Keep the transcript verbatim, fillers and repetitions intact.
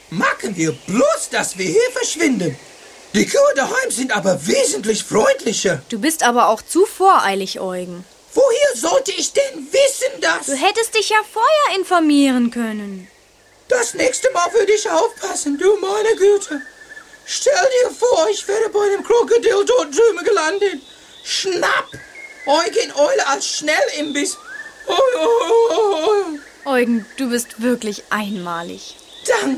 Machen wir bloß, dass wir hier verschwinden. Die Kühe daheim sind aber wesentlich freundlicher. Du bist aber auch zu voreilig, Eugen. Woher sollte ich denn wissen, dass... Du hättest dich ja vorher informieren können. Das nächste Mal würde ich aufpassen, du meine Güte. Stell dir vor, ich wäre bei dem Krokodil dort drüben gelandet. Schnapp! Eugen Eule als Schnellimbiss. Oh, oh, oh, oh. Eugen, du bist wirklich einmalig. Danke.